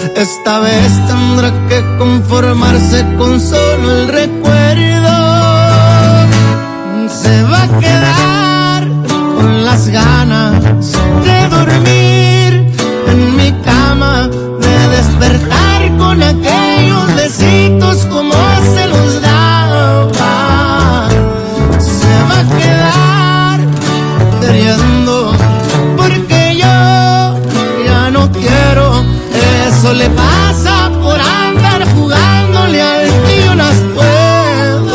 Esta vez tendrá que conformarse con solo el recuerdo. Se va a quedar